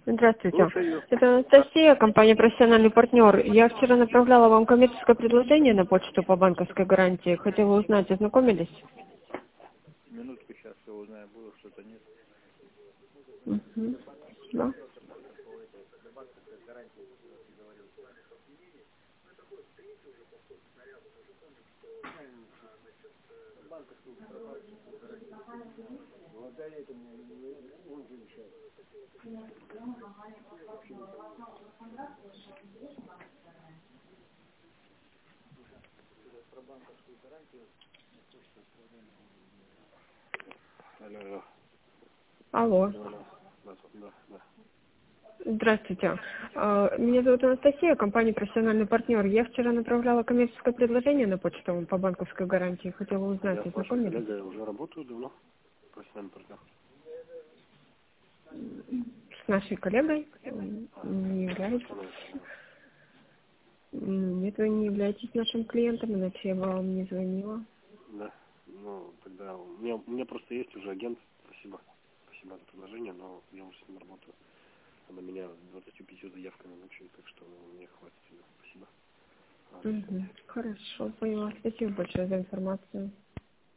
Здравствуйте. Слушаю. Это Анастасия, компания «Профессиональный партнер». Я вчера направляла вам коммерческое предложение на почту по банковской гарантии. Хотела узнать, ознакомились? Минутку, сейчас все узнаем, было что-то нет. Угу. Да. Алло, Алло. да. Здравствуйте. Меня зовут Анастасия, компания «Профессиональный партнер». Я вчера направляла коммерческое предложение на почту вам по банковской гарантии. Хотела узнать, Я с вашей ознакомились? коллегой уже работаю давно. Профессиональный партнер. С нашей коллегой не являетесь? Становится. Нет, вы не являетесь нашим клиентом, иначе я бы вам не звонила. Да. Ну, тогда у меня просто есть уже агент. Спасибо. Спасибо за предложение, но я уже с ним работаю. Она меня 25 заявками мучает, так что мне хватит ее. Спасибо. До свидания. Хорошо, поняла. Спасибо большое за информацию.